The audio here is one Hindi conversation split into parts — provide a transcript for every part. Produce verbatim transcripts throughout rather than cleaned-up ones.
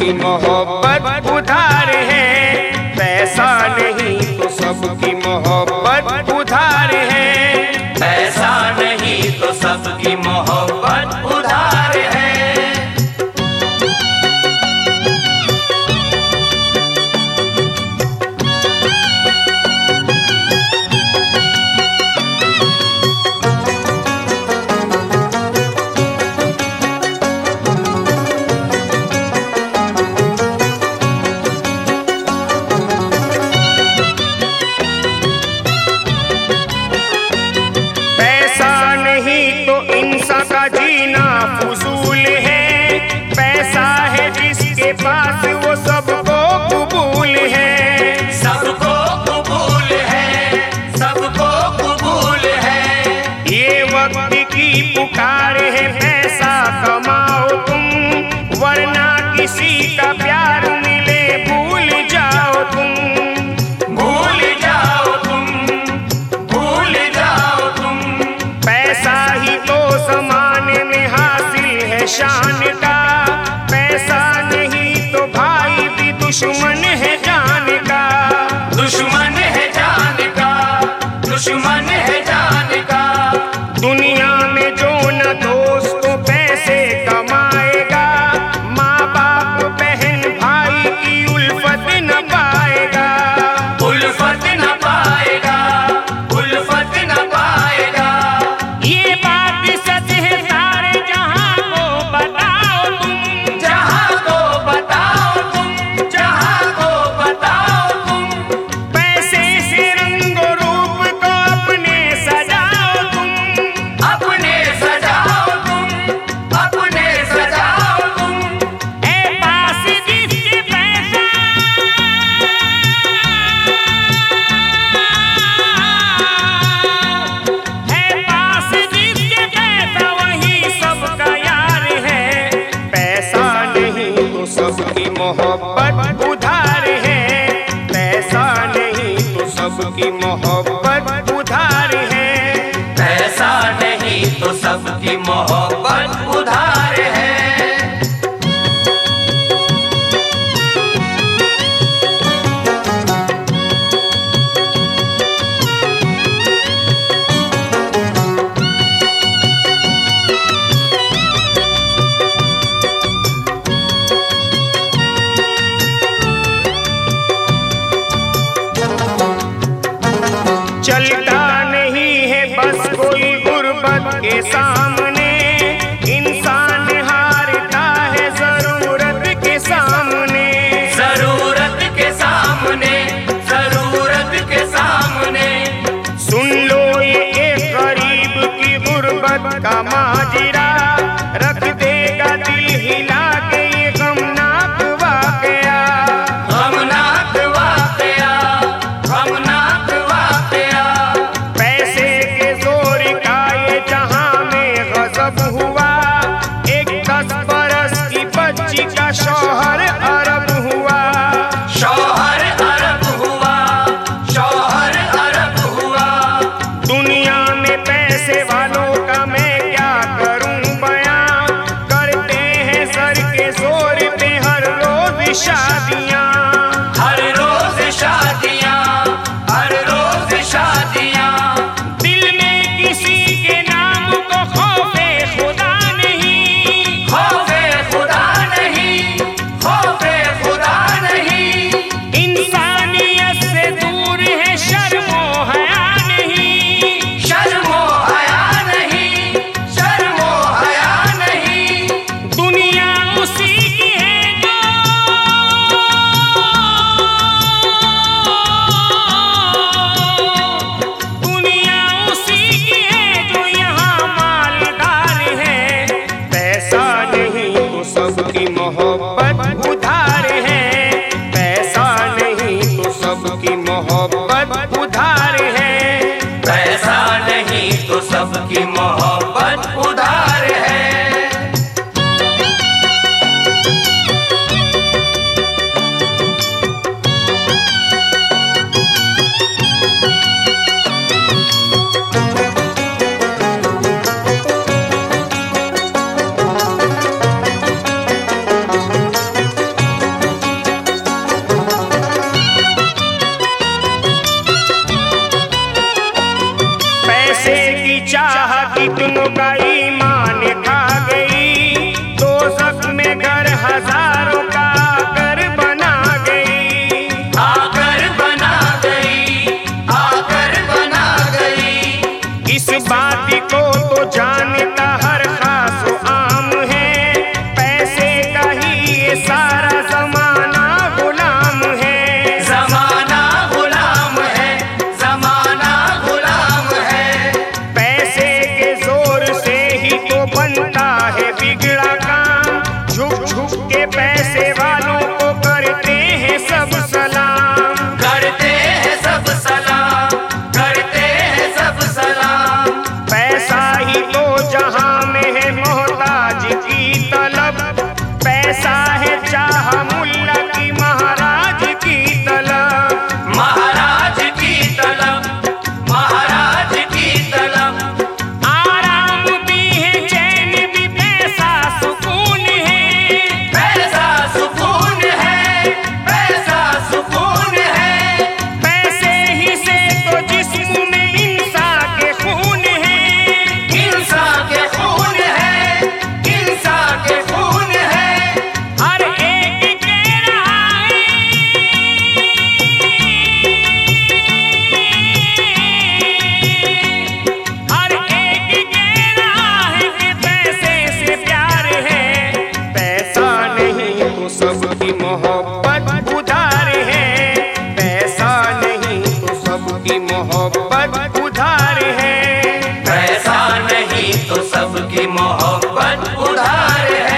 सबकी मोहब्बत उधार है, पैसा नहीं तो सबकी मोहब्बत उधार है, पैसा नहीं तो सबकी मोहब्बत उधार है। का जीना फुजूल है, पैसा है जिसके पास वो सबको कबूल है, सबको कबूल है, सबको कबूल है। ये वक्त की पुकार है, पैसा कमाओ तुम, वरना किसी का प्यार मिले भूल जाओ तुम, भूल जाओ तुम, भूल जाओ तुम। पैसा ही तो ज़माने में हासिल है शान का, पैसा नहीं तो भाई भी दुश्मन है जान का, दुश्मन है जान का, दुश्मन है जान का। दुनिया में जो न दोस्तों पैसे कमाएगा, माँ बाप बहन भाई की उल्फत न पाएगा, उल्फत न पाएगा, उल्फत न पाएगा। ये बात सच है सारे जहां को बताओ तुम, जहां को बताओ तुम, जहां को बताओ तुम। पैसे से रंग रूप को अपने सजाओ तुम, अपने सजाओ तुम, अपने सजाओ तुम। ए पास जिसके पैसा, है पास जिसके पैसा वही सबका यार है, पैसा नहीं तो सबकी मोहब्बत उधार है, पैसा नहीं तो सबकी मोहब्बत उधार है, पैसा नहीं तो सबकी मोहब्बत उधार है। चलता नहीं है बस कोई गुर्बत के सामने, इंसान हारता है जरूरत के सामने, जरूरत के सामने, जरूरत के सामने। सुन लो ये एक गरीब की गुर्बत का माजरा, रख देगा दिल हिला के ये गमनाक वाकया, गमनाक वाकया, गमनाक वाकया। पैसे के जोर का ये जहां में गजब हुआ, एक दस बरस की बच्ची का शौहर अरब हुआ, शौहर अरब हुआ, शौहर अरब हुआ। दुनिया में पैसे वालों का मैं क्या करूं बयां, करते हैं सर के जोर पे हर रोज शादियां, हर रोज शादियां, हर रोज शादियां। दिल में किसी के नाम को खौफे खुदा नहीं, खौफे खुदा नहीं, खौफे खुदा नहीं। इंसानियत से दूर है शर्मो हया नहीं, शर्मो हया नहीं, शर्मो हया नहीं। दुनिया उसी की है जो, दुनिया उसी की है जो यहाँ मालदार है, पैसा नहीं तो सबकी मोहब्बत उधार है, पैसा नहीं तो सबकी मोहब्बत उधार है, पैसा नहीं तो सबकी मोहब्बत उधार है। सबकी मोहब्बत उधार है, पैसा नहीं तो सबकी मोहब्बत उधार है। पैसा नहीं तो सबकी मोहब्बत उधार है।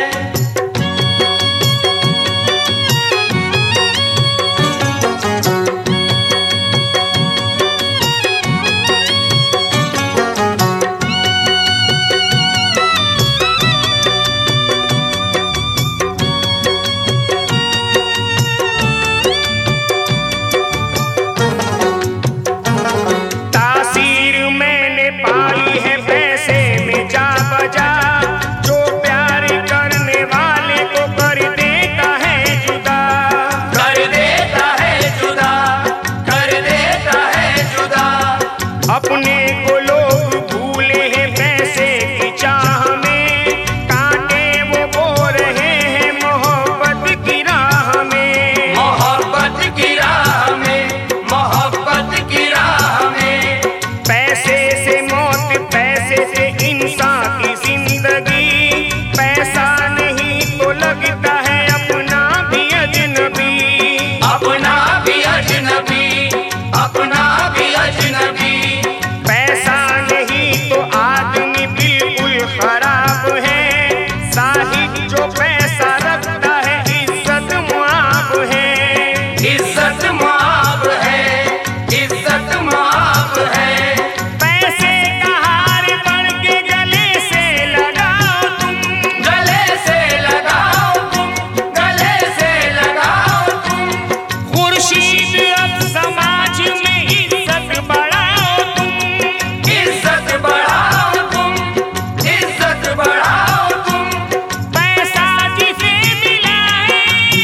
अपने को लोग भूले हैं पैसे की चाह में, कांटे वो बो रहे हैं मोहब्बत की राह में। मोहब्बत की राह में, मोहब्बत की राह में। पैसे से मौत, पैसे से इंसान की जिंदगी, पैसा नहीं तो लगता है अपना भी अजनबी। अपना भी अजनबी, अपना भी अजनबी। पैसा नहीं तो आदमी बिल्कुल खराब है, साहिब जो पैसा रखता है इज्जत मुआब है। इज्जत मुआब है, इज्जत मुआब है। पैसे का हार बन के गले से लगाओ तुम, गले से लगाओ तुम, गले से लगाओ तुम। खुर्शीद अब समाज में इज्जत बढ़ाओ तुम, इज्जत बढ़ाओ तुम, इज्जत बढ़ाओ तुम। पैसा जिसे मिला है,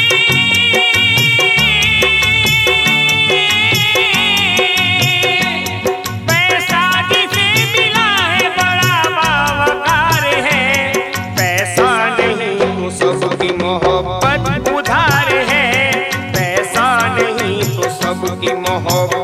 पैसा जिसे मिला है बड़ा बावकार है। पैसा नहीं तो सबकी मोहब्बत उधार है, पैसा नहीं तो सबकी मोहब्बत